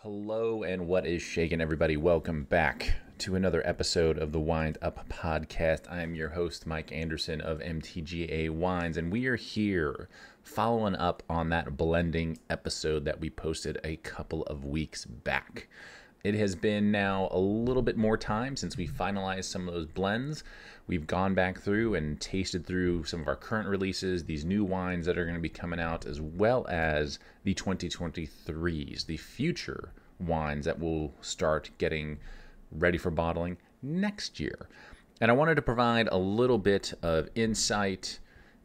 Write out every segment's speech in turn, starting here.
Hello and what is shaking, everybody? Welcome back to another episode of the Wind Up Podcast. I am your host, Mike Anderson of MTGA Wines, and we are here following up on that blending episode that we posted a couple of weeks back. It has been now a little bit more time since we finalized some of those blends. We've gone back through and tasted through some of our current releases, these new wines that are going to be coming out, as well as the 2023s, the future wines that will start getting ready for bottling next year. And I wanted to provide a little bit of insight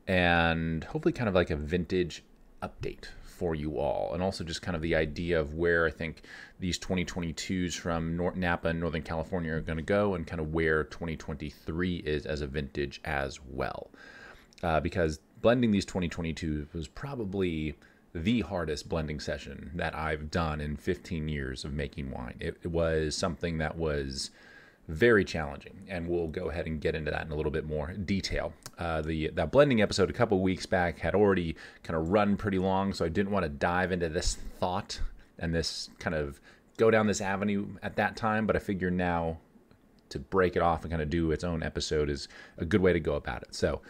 and hopefully kind of like a vintage update for you all, and also just kind of the idea of where I think these 2022s from Napa and Northern California are going to go, and kind of where 2023 is as a vintage as well. Because blending these 2022s was probably the hardest blending session that I've done in 15 years of making wine. It was something that was very challenging, and we'll go ahead and get into that in a little bit more detail. That blending episode a couple of weeks back had already kind of run pretty long, so I didn't want to dive into this thought and this kind of go down this avenue at that time, but I figure now to break it off and kind of do its own episode is a good way to go about it. So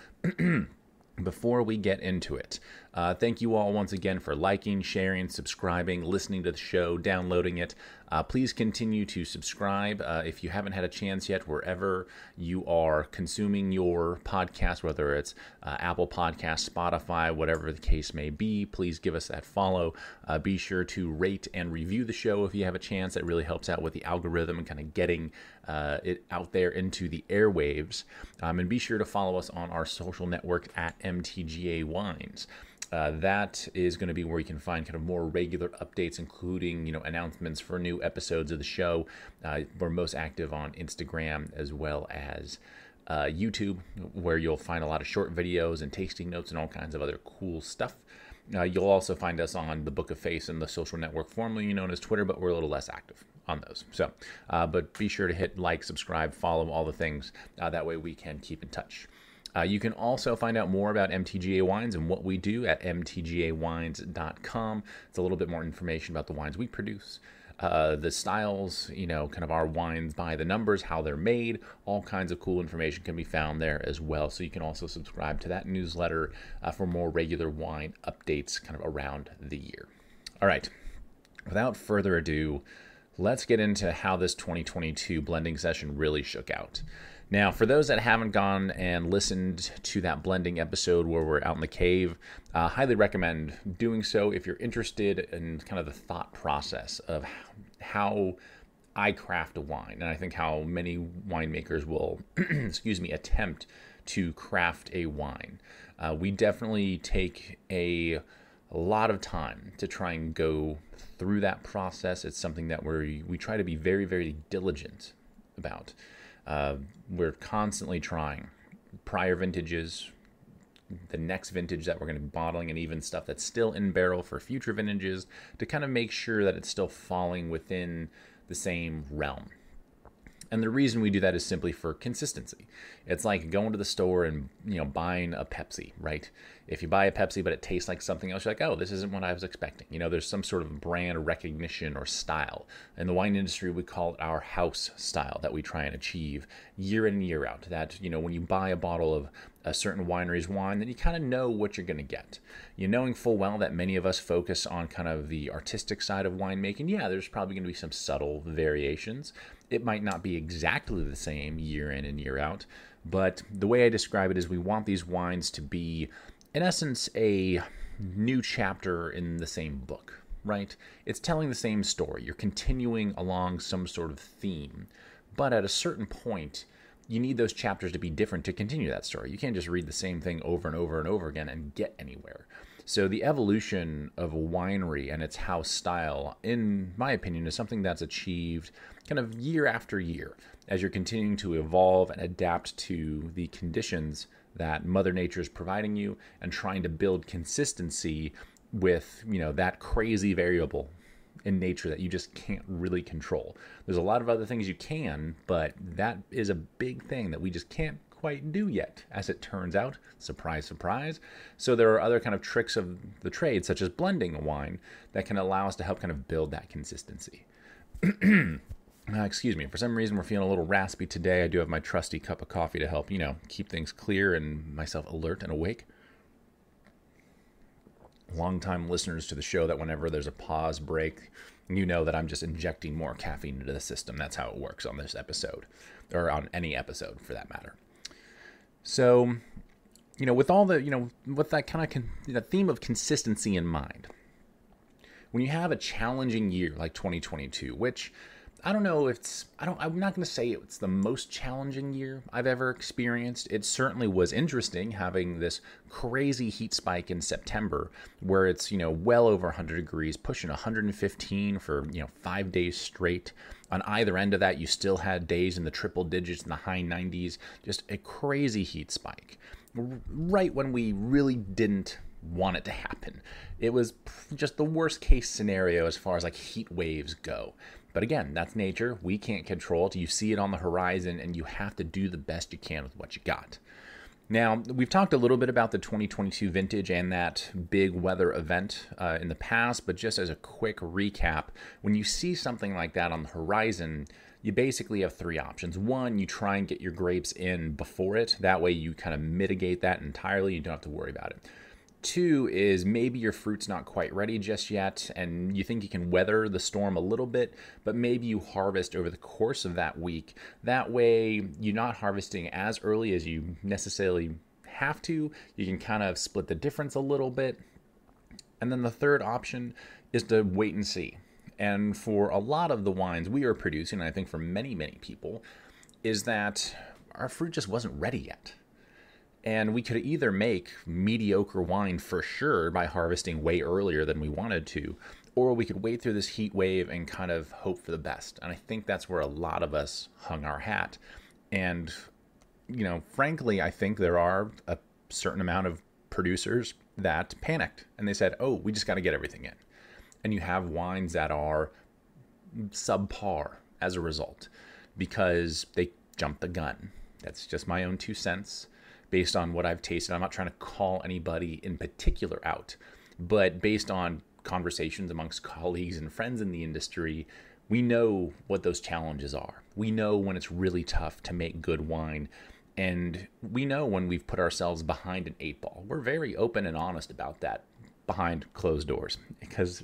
before we get into it, thank you all once again for liking, sharing, subscribing, listening to the show, downloading it. Please continue to subscribe if you haven't had a chance yet, wherever you are consuming your podcast, whether it's Apple Podcasts, Spotify, whatever the case may be. Please give us that follow. Be sure to rate and review the show if you have a chance. It really helps out with the algorithm and kind of getting it out there into the airwaves. And be sure to follow us on our social network at MTGA Wines. That is going to be where you can find kind of more regular updates, including, announcements for new episodes of the show. We're most active on Instagram as well as YouTube, where you'll find a lot of short videos and tasting notes and all kinds of other cool stuff. You'll also find us on the Book of Face and the social network formerly known as Twitter, but we're a little less active on those. So, but be sure to hit like, subscribe, follow, all the things. That way we can keep in touch. You can also find out more about MTGA Wines and what we do at mtgawines.com. It's a little bit more information about the wines we produce, the styles, kind of our wines by the numbers, how they're made. All kinds of cool information can be found there as well. So you can also subscribe to that newsletter for more regular wine updates kind of around the year. All right, without further ado, let's get into how this 2022 blending session really shook out. Now, for those that haven't gone and listened to that blending episode where we're out in the cave, highly recommend doing so if you're interested in kind of the thought process of how I craft a wine. And I think how many winemakers will, attempt to craft a wine. We definitely take a lot of time to try and go through that process. It's something that we try to be very, very diligent about. We're constantly trying prior vintages, the next vintage that we're going to be bottling, and even stuff that's still in barrel for future vintages to kind of make sure that it's still falling within the same realm. And the reason we do that is simply for consistency. It's like going to the store and, buying a Pepsi, right? If you buy a Pepsi but it tastes like something else, you're like, oh, this isn't what I was expecting. There's some sort of brand recognition or style. In the wine industry, we call it our house style that we try and achieve year in and year out. That, when you buy a bottle of a certain winery's wine, then you kind of know what you're going to get. Knowing full well that many of us focus on kind of the artistic side of winemaking, there's probably going to be some subtle variations. It might not be exactly the same year in and year out, but the way I describe it is we want these wines to be, in essence, a new chapter in the same book, right? It's telling the same story. You're continuing along some sort of theme, but at a certain point, you need those chapters to be different to continue that story. You can't just read the same thing over and over and over again and get anywhere. So the evolution of a winery and its house style, in my opinion, is something that's achieved kind of year after year as you're continuing to evolve and adapt to the conditions that Mother Nature is providing you and trying to build consistency with, that crazy variable in nature that you just can't really control. There's a lot of other things you can, but that is a big thing that we just can't quite do yet, as it turns out. Surprise, surprise. So there are other kind of tricks of the trade, such as blending a wine, that can allow us to help kind of build that consistency. Excuse me, for some reason we're feeling a little raspy today. I do have my trusty cup of coffee to help, keep things clear and myself alert and awake. Longtime listeners to the show, that whenever there's a pause break, you know that I'm just injecting more caffeine into the system. That's how it works on this episode, or on any episode for that matter. So, with all the, with that kind of theme of consistency in mind, when you have a challenging year like 2022, which I don't know if I'm not going to say it's the most challenging year I've ever experienced. It certainly was interesting having this crazy heat spike in September where it's, well over 100 degrees, pushing 115 for, 5 days straight. On either end of that, you still had days in the triple digits in the high 90s, just a crazy heat spike. Right when we really didn't want it to happen. It was just the worst case scenario as far as like heat waves go. But again, that's nature. We can't control it. You see it on the horizon, and you have to do the best you can with what you got. Now, we've talked a little bit about the 2022 vintage and that big weather event in the past, but just as a quick recap, when you see something like that on the horizon, you basically have three options. One, you try and get your grapes in before it. That way you kind of mitigate that entirely. You don't have to worry about it. Two is maybe your fruit's not quite ready just yet, and you think you can weather the storm a little bit, but maybe you harvest over the course of that week. That way, you're not harvesting as early as you necessarily have to. You can kind of split the difference a little bit. And then the third option is to wait and see. And for a lot of the wines we are producing, and I think for many, many people, is that our fruit just wasn't ready yet. And we could either make mediocre wine for sure by harvesting way earlier than we wanted to, or we could wait through this heat wave and kind of hope for the best. And I think that's where a lot of us hung our hat. And, frankly, I think there are a certain amount of producers that panicked and they said, oh, we just got to get everything in. And you have wines that are subpar as a result because they jumped the gun. That's just my own 2 cents. Based on what I've tasted. I'm not trying to call anybody in particular out, but based on conversations amongst colleagues and friends in the industry, we know what those challenges are. We know when it's really tough to make good wine, and we know when we've put ourselves behind an 8 ball. We're very open and honest about that behind closed doors because,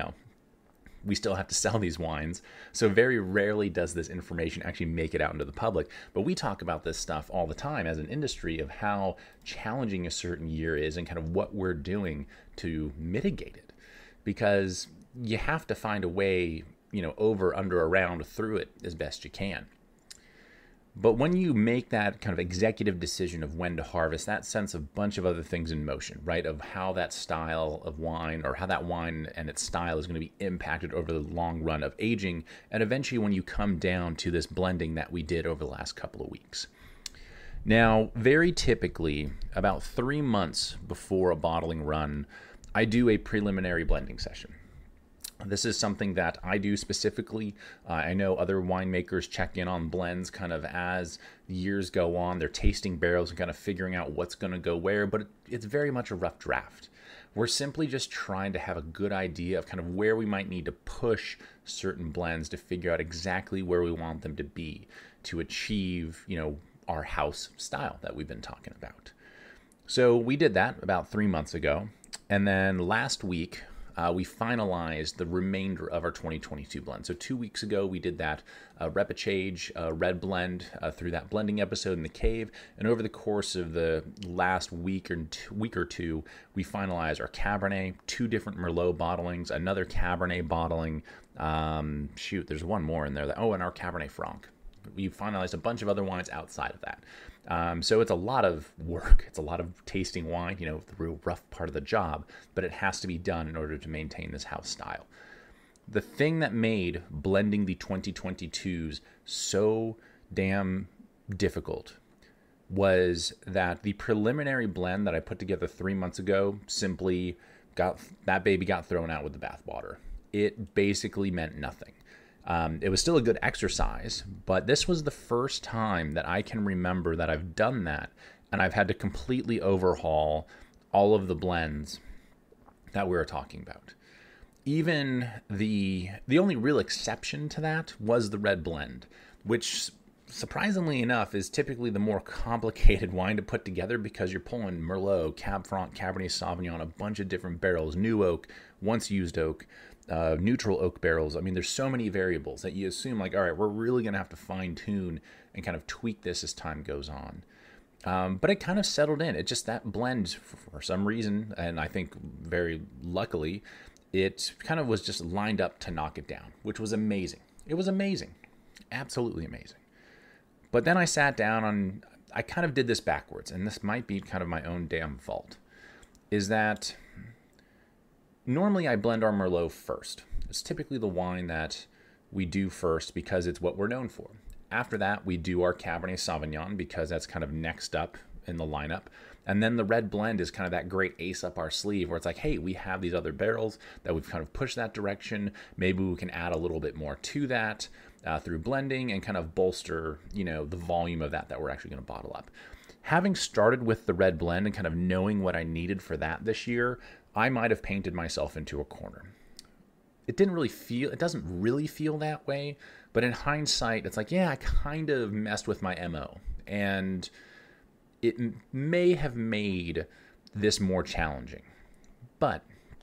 we still have to sell these wines. So very rarely does this information actually make it out into the public. But we talk about this stuff all the time as an industry of how challenging a certain year is and kind of what we're doing to mitigate it. Because you have to find a way, over, under, around, through it as best you can. But when you make that kind of executive decision of when to harvest, that sends a bunch of other things in motion, right? Of how that style of wine or how that wine and its style is going to be impacted over the long run of aging. And eventually when you come down to this blending that we did over the last couple of weeks. Now, very typically, about 3 months before a bottling run, I do a preliminary blending session. This is something that I do specifically. I know other winemakers check in on blends kind of as years go on. They're tasting barrels and kind of figuring out what's going to go where, but it's very much a rough draft. We're simply just trying to have a good idea of kind of where we might need to push certain blends to figure out exactly where we want them to be to achieve, our house style that we've been talking about. So we did that about 3 months ago. And then last week, we finalized the remainder of our 2022 blend. So 2 weeks ago, we did that Repechage red blend through that blending episode in the cave. And over the course of the last week or two, we finalized our Cabernet, 2 different Merlot bottlings, another Cabernet bottling. There's one more in there. And our Cabernet Franc. We finalized a bunch of other wines outside of that. So it's a lot of work. It's a lot of tasting wine, the real rough part of the job, but it has to be done in order to maintain this house style. The thing that made blending the 2022s so damn difficult was that the preliminary blend that I put together 3 months ago got thrown out with the bathwater. It basically meant nothing. It was still a good exercise, but this was the first time that I can remember that I've done that, and I've had to completely overhaul all of the blends that we were talking about. Even the only real exception to that was the red blend, which surprisingly enough is typically the more complicated wine to put together because you're pulling Merlot, Cab Franc, Cabernet Sauvignon, a bunch of different barrels, new oak, once used oak, neutral oak barrels. I mean, there's so many variables that you assume like, all right, we're really going to have to fine tune and kind of tweak this as time goes on. But it kind of settled in. It just, that blend for some reason, and I think very luckily, it kind of was just lined up to knock it down, which was amazing. It was amazing. Absolutely amazing. But then I sat down and I kind of did this backwards, and this might be kind of my own damn fault, is that normally I blend our Merlot first. It's typically the wine that we do first because it's what we're known for. After that, we do our Cabernet Sauvignon because that's kind of next up in the lineup. And then the red blend is kind of that great ace up our sleeve where it's like, hey, we have these other barrels that we've kind of pushed that direction. Maybe we can add a little bit more to that through blending and kind of bolster, the volume of that we're actually going to bottle up. Having started with the red blend and kind of knowing what I needed for that this year, I might have painted myself into a corner. It doesn't really feel that way, but in hindsight, it's like, yeah, I kind of messed with my MO. And it may have made this more challenging, but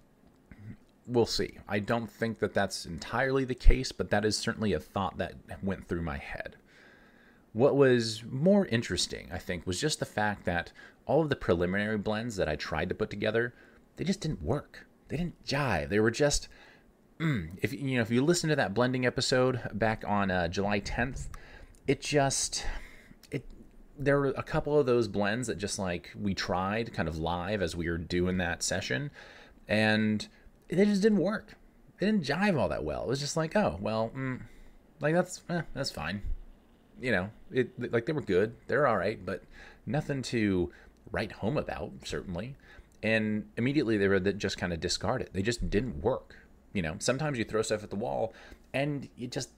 we'll see. I don't think that that's entirely the case, but that is certainly a thought that went through my head. What was more interesting, I think, was just the fact that all of the preliminary blends that I tried to put together, they just didn't work. They didn't jive. They were just, if you listen to that blending episode back on July 10th, there were a couple of those blends that just like we tried kind of live as we were doing that session, and they just didn't work. They didn't jive all that well. It was just like, oh, well, like that's fine. Like they were good. They're all right, but nothing to write home about, certainly. And immediately they were just kind of discarded. They just didn't work. Sometimes you throw stuff at the wall and it just,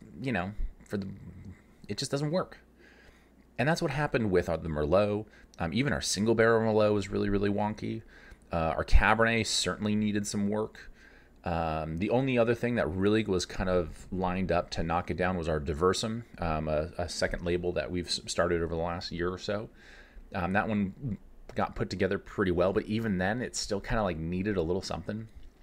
it just doesn't work. And that's what happened with the Merlot. Even our single barrel Merlot was really, really wonky. Our Cabernet certainly needed some work. The only other thing that really was kind of lined up to knock it down was our Diversum, a second label that we've started over the last year or so. That one got put together pretty well, but even then, it still kind of like needed a little something.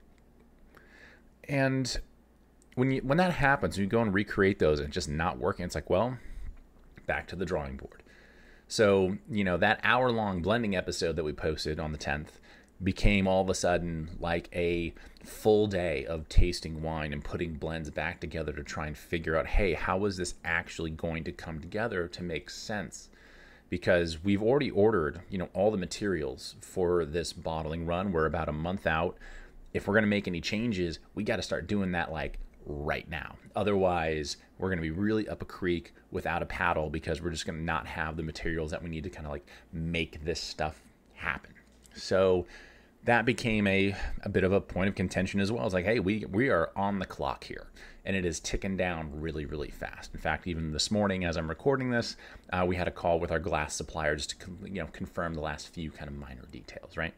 And when that happens, you go and recreate those and it's just not working, it's like, well, back to the drawing board. So, that hour-long blending episode that we posted on the 10th became all of a sudden like a full day of tasting wine and putting blends back together to try and figure out, hey, how is this actually going to come together to make sense? Because we've already ordered, all the materials for this bottling run. We're about a month out. If we're going to make any changes, we got to start doing that like right now. Otherwise, we're going to be really up a creek without a paddle because we're just going to not have the materials that we need to kind of like make this stuff happen. So that became a bit of a point of contention as well. It's like, hey, we are on the clock here, and it is ticking down really, really fast. In fact, even this morning as I'm recording this, we had a call with our glass supplier just to confirm the last few kind of minor details, right?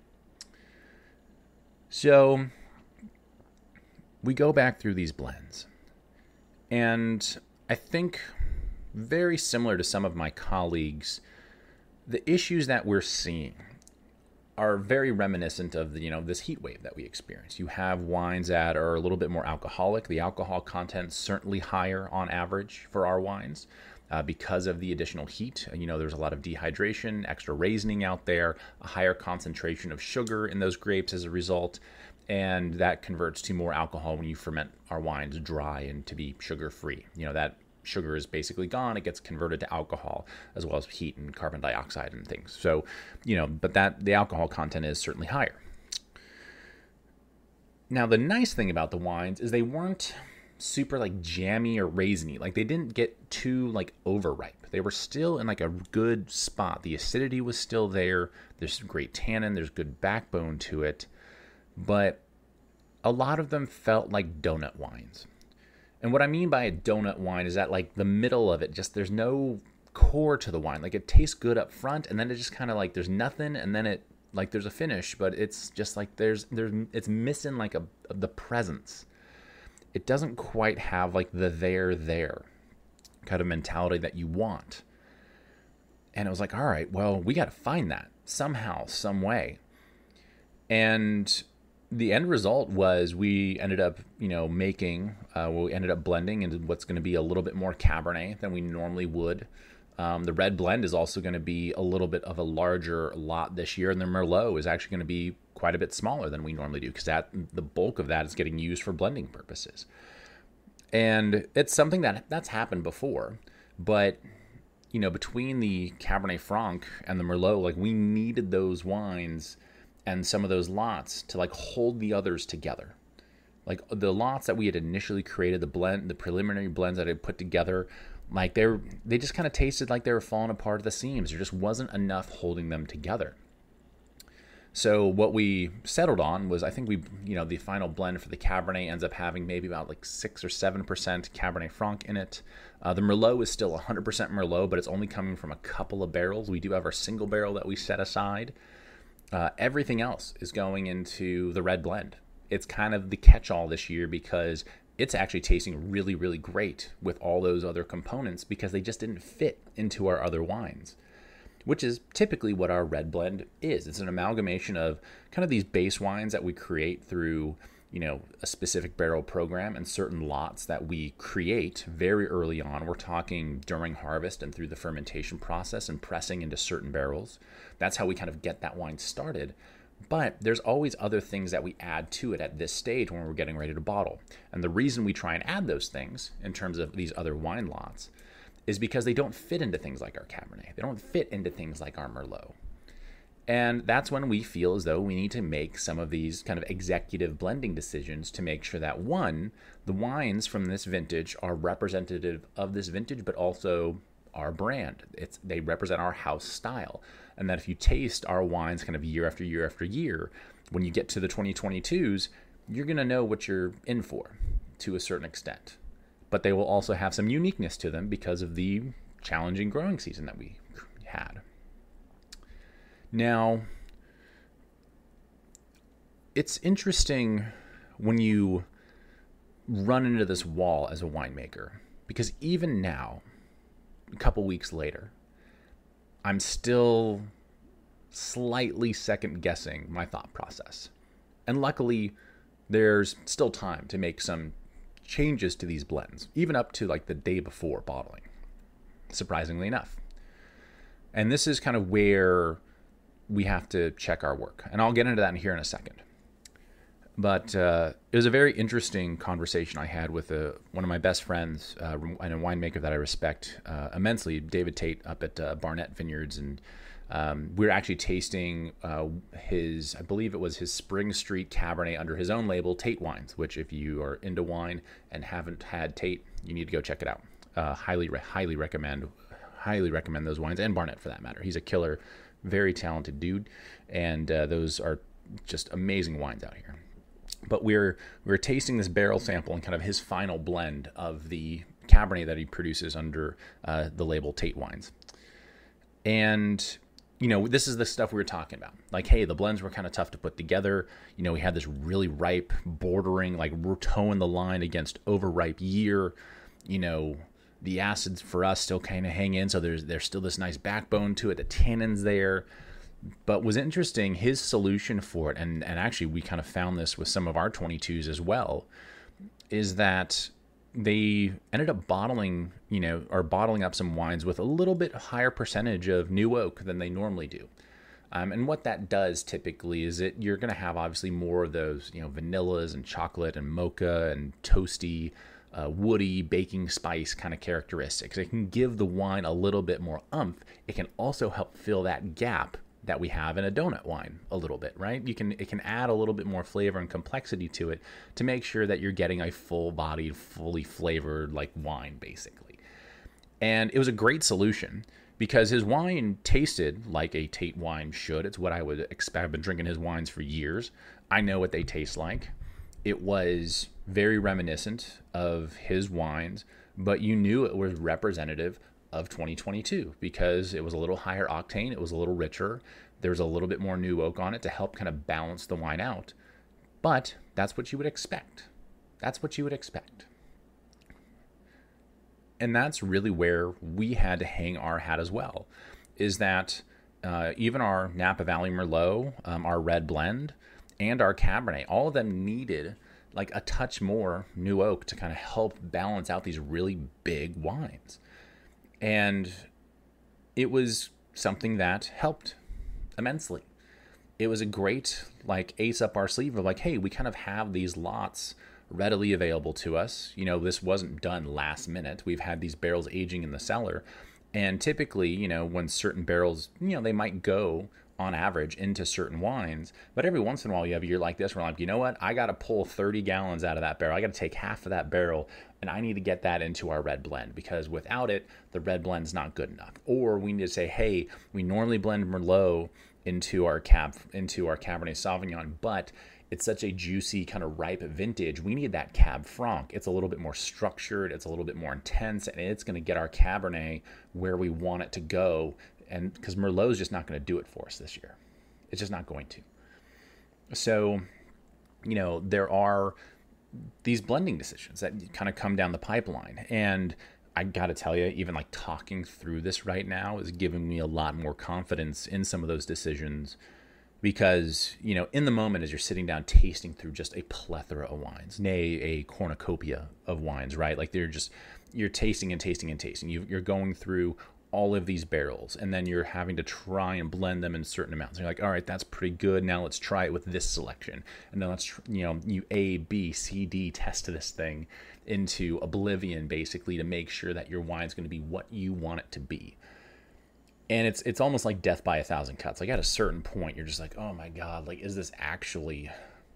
So we go back through these blends, and I think very similar to some of my colleagues, the issues that we're seeing are very reminiscent of this heat wave that we experience. You have wines that are a little bit more alcoholic. The alcohol content certainly higher on average for our wines because of the additional heat. There's a lot of dehydration, extra raisioning out there, a higher concentration of sugar in those grapes as a result, and that converts to more alcohol when you ferment our wines dry and to be sugar-free. That sugar is basically gone. It gets converted to alcohol as well as heat and carbon dioxide and things. So, but the alcohol content is certainly higher. Now, the nice thing about the wines is they weren't super like jammy or raisiny. Like they didn't get too like overripe. They were still in like a good spot. The acidity was still there. There's great tannin. There's good backbone to it. But a lot of them felt like donut wines. And what I mean by a donut wine is that like the middle of it, just there's no core to the wine. Like it tastes good up front, and then it just kind of like there's nothing, and then it like there's a finish, but it's just like there's it's missing like the presence. It doesn't quite have like the there kind of mentality that you want. And it was like, all right, well, we got to find that somehow, some way. And the end result was we ended up, we ended up blending into what's going to be a little bit more Cabernet than we normally would. The red blend is also going to be a little bit of a larger lot this year, and the Merlot is actually going to be quite a bit smaller than we normally do because the bulk of that is getting used for blending purposes. And it's something that's happened before, but between the Cabernet Franc and the Merlot, like we needed those wines and some of those lots to like hold the others together. Like the lots that we had initially created, the preliminary blends that I put together, like they just kind of tasted like they were falling apart at the seams. There just wasn't enough holding them together. So what we settled on was, I think the final blend for the Cabernet ends up having maybe about like 6 or 7% Cabernet Franc in it. The Merlot is still 100% Merlot, but it's only coming from a couple of barrels. We do have our single barrel that we set aside. Everything else is going into the red blend. It's kind of the catch-all this year because it's actually tasting really, really great with all those other components because they just didn't fit into our other wines, which is typically what our red blend is. It's an amalgamation of kind of these base wines that we create through, a specific barrel program and certain lots that we create very early on. We're talking during harvest and through the fermentation process and pressing into certain barrels. That's how we kind of get that wine started. But there's always other things that we add to it at this stage when we're getting ready to bottle. And the reason we try and add those things in terms of these other wine lots is because they don't fit into things like our Cabernet. They don't fit into things like our Merlot. And that's when we feel as though we need to make some of these kind of executive blending decisions to make sure that, one, the wines from this vintage are representative of this vintage, but also our brand. They represent our house style. And that if you taste our wines kind of year after year after year, when you get to the 2022s, you're going to know what you're in for to a certain extent. But they will also have some uniqueness to them because of the challenging growing season that we had. Now, it's interesting when you run into this wall as a winemaker, because even now, a couple weeks later, I'm still slightly second guessing my thought process. And luckily, there's still time to make some changes to these blends, even up to like the day before bottling, surprisingly enough. And this is kind of where we have to check our work. And I'll get into that here in a second. But it was a very interesting conversation I had with one of my best friends and a winemaker that I respect immensely, David Tate, up at Barnett Vineyards. And we were actually tasting I believe it was his Spring Street Cabernet under his own label, Tate Wines, which if you are into wine and haven't had Tate, you need to go check it out. Highly recommend those wines, and Barnett for that matter. He's a killer, very talented dude, and those are just amazing wines out here. But we're tasting this barrel sample and kind of his final blend of the Cabernet that he produces under the label Tate Wines. And, this is the stuff we were talking about. Like, hey, the blends were kind of tough to put together. We had this really ripe bordering, like we're towing the line against overripe year. The acids for us still kind of hang in, so there's still this nice backbone to it. The tannins there. But was interesting, his solution for it, and actually we kind of found this with some of our 22s as well, is that they ended up bottling up some wines with a little bit higher percentage of new oak than they normally do. And what that does typically is you're going to have obviously more of those, vanillas and chocolate and mocha and toasty, woody, baking spice kind of characteristics. It can give the wine a little bit more oomph. It can also help fill that gap that we have in a donut wine a little bit, right? It can add a little bit more flavor and complexity to it to make sure that you're getting a full-bodied, fully flavored like wine, basically. And it was a great solution because his wine tasted like a Tate wine should. It's what I would expect. I've been drinking his wines for years. I know what they taste like. It was very reminiscent of his wines, but you knew it was representative of 2022 because it was a little higher octane, it was a little richer, there's a little bit more new oak on it to help kind of balance the wine out. But that's what you would expect. That's what you would expect. And that's really where we had to hang our hat as well, is that even our Napa Valley Merlot, our red blend, and our Cabernet, all of them needed like a touch more new oak to kind of help balance out these really big wines. And it was something that helped immensely. It was a great like ace up our sleeve of like, hey, we kind of have these lots readily available to us. You know, this wasn't done last minute. We've had these barrels aging in the cellar. And typically, you know, when certain barrels, you know, they might go on average into certain wines, but every once in a while you have a year like this where I'm like, you know what, I got to pull 30 gallons out of that barrel. I got to take half of that barrel and I need to get that into our red blend because without it, the red blend's not good enough. Or we need to say, hey, we normally blend Merlot into our Cabernet Sauvignon, but it's such a juicy kind of ripe vintage. We need that Cab Franc. It's a little bit more structured. It's a little bit more intense, and it's going to get our Cabernet where we want it to go. And because Merlot is just not going to do it for us this year. It's just not going to. So, you know, there are these blending decisions that kind of come down the pipeline. And I got to tell you, even like talking through this right now is giving me a lot more confidence in some of those decisions. Because, you know, in the moment as you're sitting down tasting through just a plethora of wines, nay, a cornucopia of wines, right? Like you're tasting and tasting and tasting. You're going through all of these barrels and then you're having to try and blend them in certain amounts. And you're like, all right, that's pretty good. Now let's try it with this selection. And then let's, you know, you A, B, C, D test this thing into oblivion basically to make sure that your wine's going to be what you want it to be. And it's almost like death by a thousand cuts. Like at a certain point, you're just like, oh my God, like, is this actually,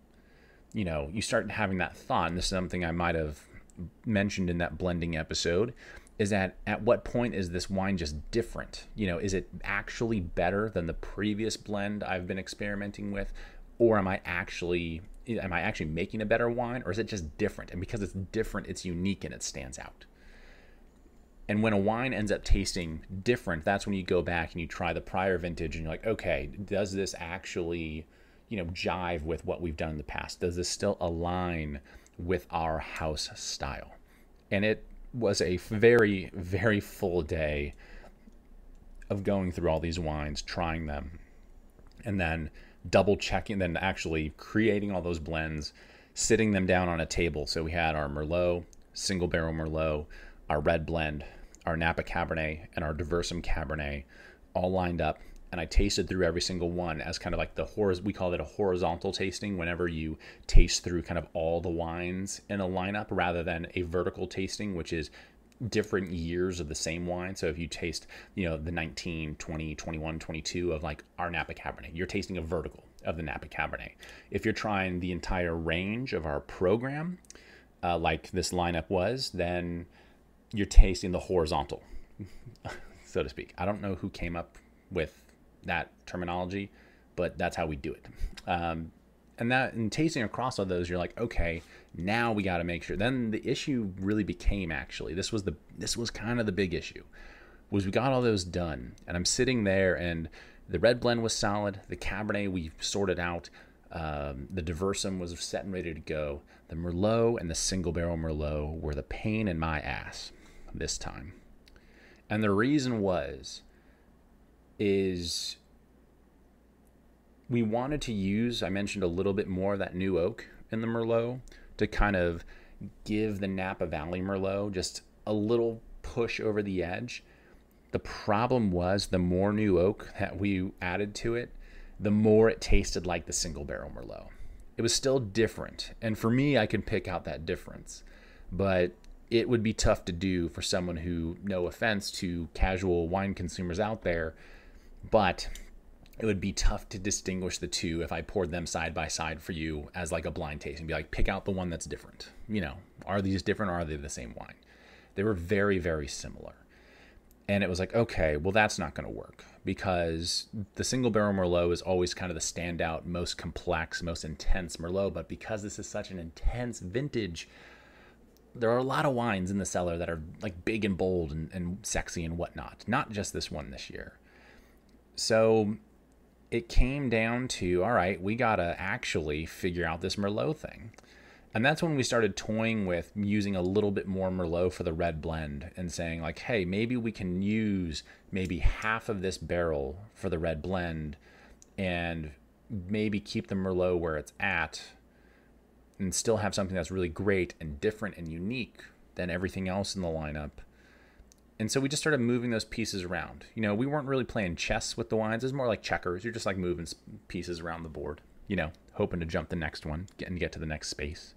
you know, you start having that thought. And this is something I might have mentioned in that blending episode, is that at what point is this wine just different? You know, is it actually better than the previous blend I've been experimenting with? Or am I actually making a better wine? Or is it just different? And because it's different, it's unique and it stands out. And when a wine ends up tasting different, that's when you go back and you try the prior vintage and you're like, okay, does this actually, you know, jive with what we've done in the past? Does this still align with our house style? And it was a very, very full day of going through all these wines, trying them, and then double checking, then actually creating all those blends, sitting them down on a table. So we had our Merlot, single barrel Merlot, our red blend, our Napa Cabernet, and our Diversum Cabernet all lined up. And I tasted through every single one as kind of like we call it a horizontal tasting whenever you taste through kind of all the wines in a lineup rather than a vertical tasting, which is different years of the same wine. So if you taste, you know, the 19, 20, 21, 22 of like our Napa Cabernet, you're tasting a vertical of the Napa Cabernet. If you're trying the entire range of our program, like this lineup was, then you're tasting the horizontal, so to speak. I don't know who came up with that terminology, but that's how we do it. And tasting across all those, you're like, okay, now we got to make sure. Then the issue really became, actually, this was kind of the big issue, was we got all those done, and I'm sitting there, and the red blend was solid, the Cabernet we sorted out, the Diversum was set and ready to go. The Merlot and the single barrel Merlot were the pain in my ass this time. And the reason is we wanted to use, I mentioned a little bit more of that new oak in the Merlot to kind of give the Napa Valley Merlot just a little push over the edge. The problem was the more new oak that we added to it, the more it tasted like the single barrel Merlot. It was still different. And for me, I could pick out that difference. But it would be tough to do for someone who, no offense to casual wine consumers out there, but it would be tough to distinguish the two if I poured them side by side for you as like a blind tasting. Be like, pick out the one that's different. You know, are these different or are they the same wine? They were very, very similar. And it was like, okay, well, that's not going to work because the single barrel Merlot is always kind of the standout, most complex, most intense Merlot. But because this is such an intense vintage, there are a lot of wines in the cellar that are like big and bold and sexy and whatnot. Not just this one this year. So it came down to, all right, we got to actually figure out this Merlot thing. And that's when we started toying with using a little bit more Merlot for the red blend and saying like, hey, maybe we can use maybe half of this barrel for the red blend and maybe keep the Merlot where it's at and still have something that's really great and different and unique than everything else in the lineup. And so we just started moving those pieces around. You know, we weren't really playing chess with the wines. It was more like checkers. You're just like moving pieces around the board, you know, hoping to jump the next one and get to the next space.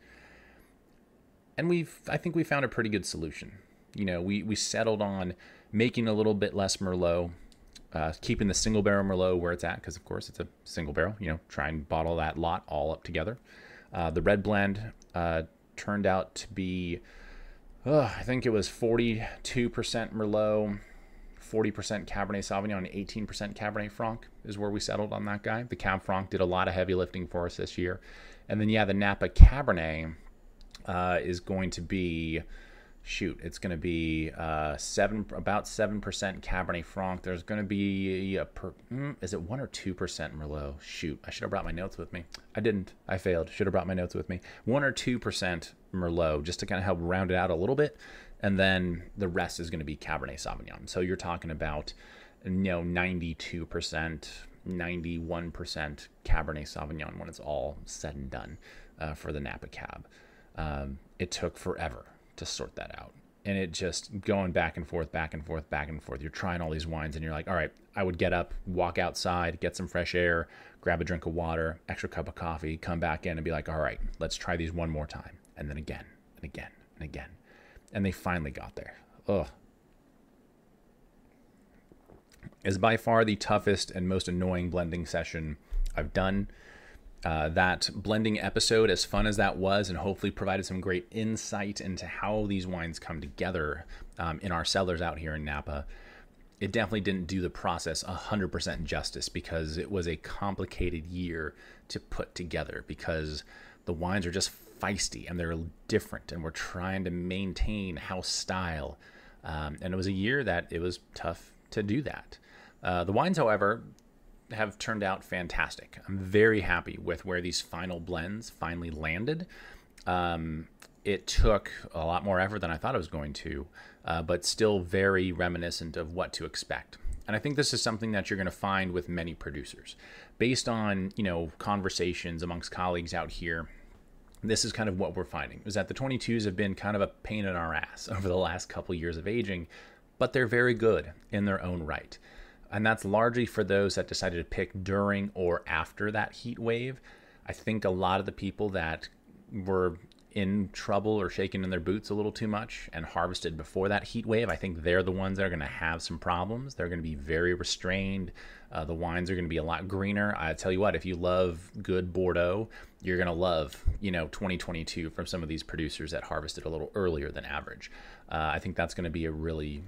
And I think we found a pretty good solution. You know, we settled on making a little bit less Merlot, keeping the single barrel Merlot where it's at, because of course it's a single barrel, you know, try and bottle that lot all up together. The red blend turned out to be, I think it was 42% Merlot, 40% Cabernet Sauvignon, and 18% Cabernet Franc is where we settled on that guy. The Cab Franc did a lot of heavy lifting for us this year. And then, yeah, the Napa Cabernet is going to be, it's going to be about 7% Cabernet Franc. There's going to be is it 1 or 2% Merlot? I should have brought my notes with me. I didn't. I failed. Should have brought my notes with me. 1 or 2% Merlot, just to kind of help round it out a little bit, and then the rest is going to be Cabernet Sauvignon. So you're talking about, 92%, 91% Cabernet Sauvignon when it's all said and done for the Napa Cab. It took forever to sort that out. And it just going back and forth, back and forth, back and forth. You're trying all these wines and you're like, all right, I would get up, walk outside, get some fresh air, grab a drink of water, extra cup of coffee, come back in and be like, all right, let's try these one more time. And then again and again and again. And they finally got there. Ugh. Is by far the toughest and most annoying blending session I've done. That blending episode, as fun as that was, and hopefully provided some great insight into how these wines come together in our cellars out here in Napa, it definitely didn't do the process 100% justice because it was a complicated year to put together because the wines are just feisty and they're different and we're trying to maintain house style. And it was a year that it was tough to do that. The wines, however, have turned out fantastic. I'm very happy with where these final blends finally landed. It took a lot more effort than I thought it was going to, but still very reminiscent of what to expect. And I think this is something that you're going to find with many producers. Based on, conversations amongst colleagues out here, this is kind of what we're finding, is that the 22s have been kind of a pain in our ass over the last couple years of aging, but they're very good in their own right. And that's largely for those that decided to pick during or after that heat wave. I think a lot of the people that were in trouble or shaking in their boots a little too much and harvested before that heat wave, I think they're the ones that are going to have some problems. They're going to be very restrained. The wines are going to be a lot greener. I tell you what, if you love good Bordeaux, you're going to love, 2022 from some of these producers that harvested a little earlier than average. I think that's going to be a really,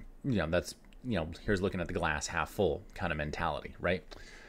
here's looking at the glass half full kind of mentality, right?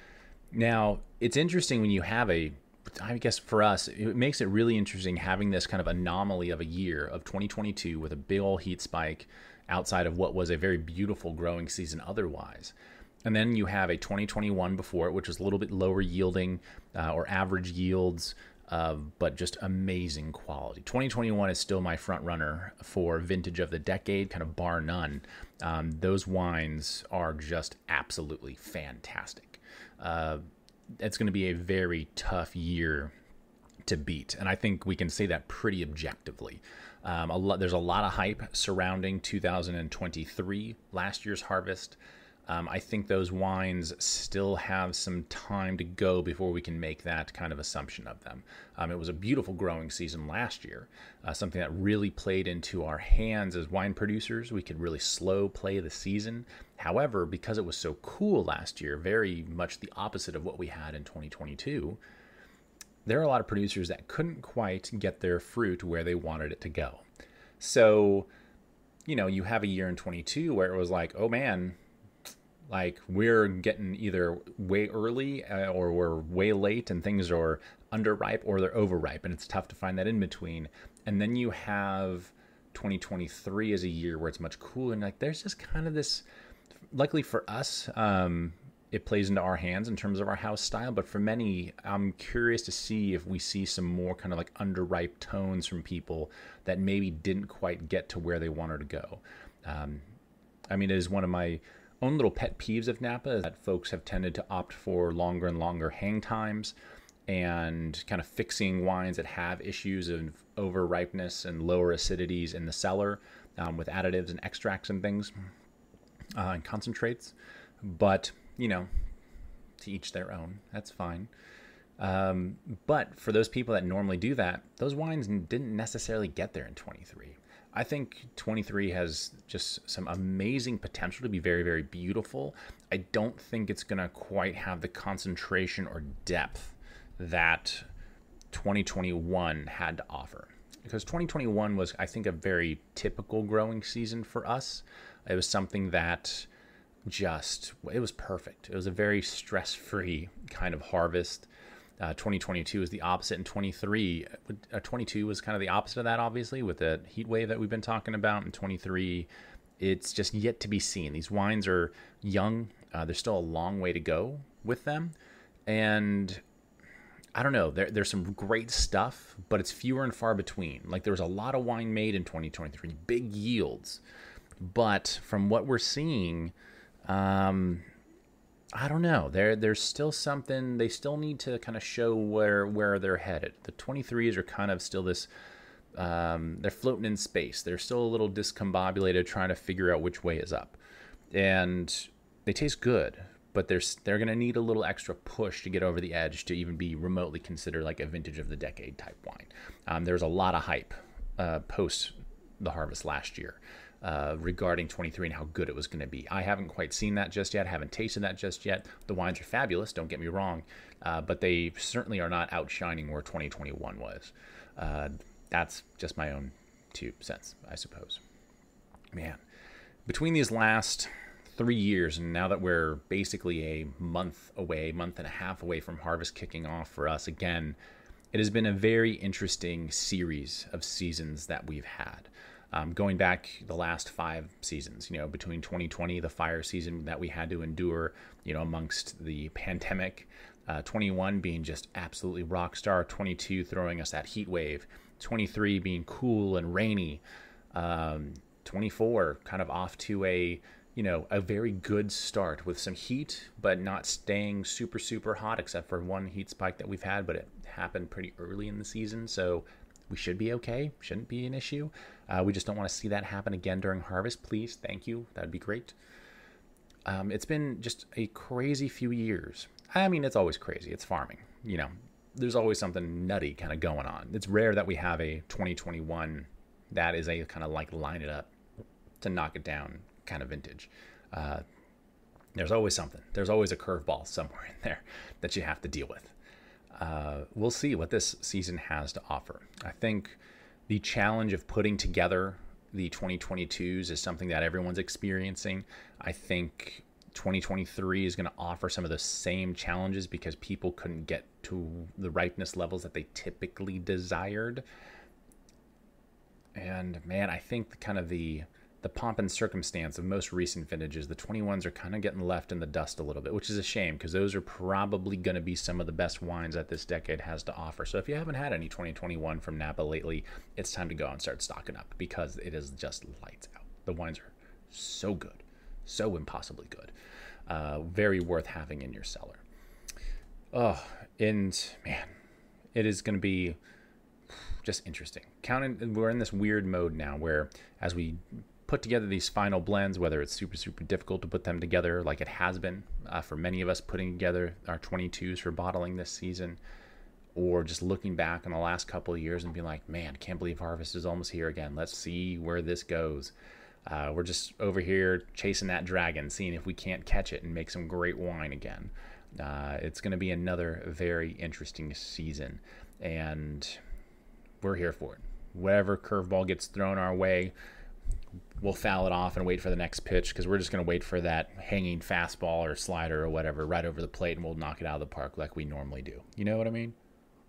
Now, it's interesting when you have I guess for us, it makes it really interesting having this kind of anomaly of a year of 2022 with a big old heat spike outside of what was a very beautiful growing season otherwise. And then you have a 2021 before it, which was a little bit lower yielding or average yields, but just amazing quality. 2021 is still my front runner for vintage of the decade, kind of bar none. Those wines are just absolutely fantastic. It's going to be a very tough year to beat, and I think we can say that pretty objectively. There's a lot of hype surrounding 2023, last year's harvest. I think those wines still have some time to go before we can make that kind of assumption of them. It was a beautiful growing season last year, something that really played into our hands as wine producers. We could really slow play the season. However, because it was so cool last year, very much the opposite of what we had in 2022, there are a lot of producers that couldn't quite get their fruit where they wanted it to go. So you have a year in 22 where it was like, oh man, like we're getting either way early or we're way late and things are underripe or they're overripe, and it's tough to find that in between. And then you have 2023 as a year where it's much cooler, and like there's just kind of this, luckily for us, it plays into our hands in terms of our house style, but for many, I'm curious to see if we see some more kind of like underripe tones from people that maybe didn't quite get to where they wanted to go. I mean, it is one of my own little pet peeves of Napa that folks have tended to opt for longer and longer hang times and kind of fixing wines that have issues of over ripeness and lower acidities in the cellar, with additives and extracts and things, and concentrates. But, to each their own. That's fine. But for those people that normally do that, those wines didn't necessarily get there in 23. I think 23 has just some amazing potential to be very, very beautiful. I don't think it's going to quite have the concentration or depth that 2021 had to offer. Because 2021 was, I think, a very typical growing season for us. It was something that it was perfect. It was a very stress-free kind of harvest. 2022 is the opposite, and 22 was kind of the opposite of that, obviously, with the heat wave that we've been talking about. In 23, it's just yet to be seen. These wines are young. There's still a long way to go with them. And I don't know, there's some great stuff, but it's fewer and far between. Like there was a lot of wine made in 2023, big yields. But from what we're seeing, I don't know. There's still something. They still need to kind of show where they're headed. The 23s are kind of still this. They're floating in space. They're still a little discombobulated, trying to figure out which way is up. And they taste good, but they're going to need a little extra push to get over the edge to even be remotely considered like a vintage of the decade type wine. There's a lot of hype post the harvest last year. Regarding 23 and how good it was going to be. I haven't quite seen that just yet, haven't tasted that just yet. The wines are fabulous, don't get me wrong, but they certainly are not outshining where 2021 was. That's just my own 2 cents, I suppose. Man, between these last 3 years, and now that we're basically a month and a half away from harvest kicking off for us again, it has been a very interesting series of seasons that we've had. Going back the last 5 seasons, between 2020, the fire season that we had to endure, amongst the pandemic, 21 being just absolutely rock star, 22 throwing us that heat wave, 23 being cool and rainy, 24 kind of off to a very good start with some heat, but not staying super, super hot except for one heat spike that we've had, but it happened pretty early in the season. So we should be okay. Shouldn't be an issue. We just don't want to see that happen again during harvest. Please, thank you. That'd be great. It's been just a crazy few years. I mean, it's always crazy. It's farming. There's always something nutty kind of going on. It's rare that we have a 2021 that is a kind of like line it up to knock it down kind of vintage. There's always something. There's always a curveball somewhere in there that you have to deal with. We'll see what this season has to offer. I think the challenge of putting together the 2022s is something that everyone's experiencing. I think 2023 is going to offer some of the same challenges because people couldn't get to the ripeness levels that they typically desired. And man, I think kind of the pomp and circumstance of most recent vintages, the 21s are kind of getting left in the dust a little bit, which is a shame because those are probably going to be some of the best wines that this decade has to offer. So if you haven't had any 2021 from Napa lately, it's time to go and start stocking up because it is just lights out. The wines are so good, so impossibly good. Very worth having in your cellar. Oh, and man, it is going to be just interesting. We're in this weird mode now where as we put together these final blends, whether it's super, super difficult to put them together like it has been for many of us putting together our 22s for bottling this season, or just looking back on the last couple of years and being like, man, can't believe harvest is almost here again. Let's see where this goes. We're just over here chasing that dragon, seeing if we can't catch it and make some great wine again. It's going to be another very interesting season, and we're here for it. Whatever curveball gets thrown our way, we'll foul it off and wait for the next pitch because we're just going to wait for that hanging fastball or slider or whatever right over the plate, and we'll knock it out of the park like we normally do. You know what I mean?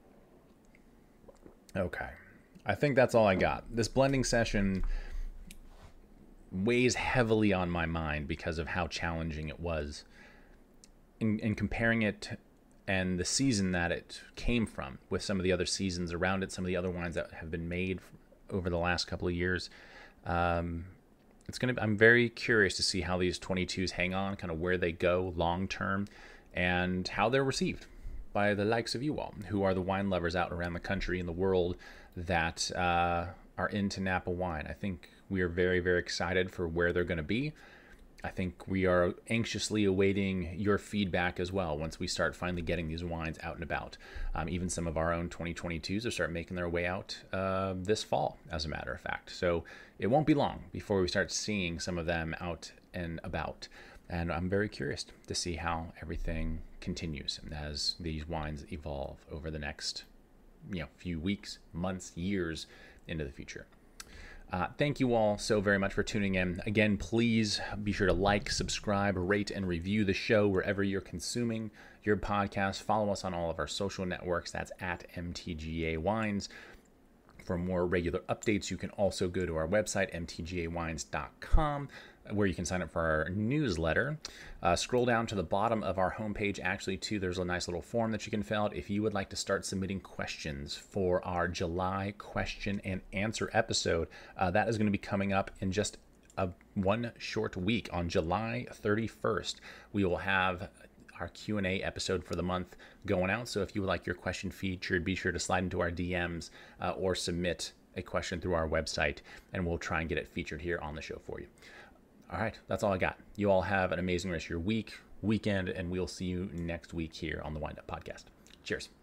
Okay. I think that's all I got. This blending session weighs heavily on my mind because of how challenging it was. In comparing it and the season that it came from with some of the other seasons around it, some of the other wines that have been made over the last couple of years, I'm very curious to see how these 22s hang on, kind of where they go long term, and how they're received by the likes of you all, who are the wine lovers out around the country and the world that are into Napa wine. I think we are very, very excited for where they're going to be. I think we are anxiously awaiting your feedback as well once we start finally getting these wines out and about. Even some of our own 2022s will start making their way out this fall, as a matter of fact. So it won't be long before we start seeing some of them out and about. And I'm very curious to see how everything continues as these wines evolve over the next few weeks, months, years into the future. Thank you all so very much for tuning in. Again, please be sure to like, subscribe, rate, and review the show wherever you're consuming your podcast. Follow us on all of our social networks. That's at MTGA Wines. For more regular updates, you can also go to our website, mtgawines.com, where you can sign up for our newsletter. Scroll down to the bottom of our homepage. Actually, too, there's a nice little form that you can fill out if you would like to start submitting questions for our July question and answer episode. That is going to be coming up in just one short week. On July 31st, we will have our Q&A episode for the month going out. So if you would like your question featured, be sure to slide into our DMs or submit a question through our website, and we'll try and get it featured here on the show for you. All right, that's all I got. You all have an amazing rest of your weekend, and we'll see you next week here on the Wind Up Podcast. Cheers.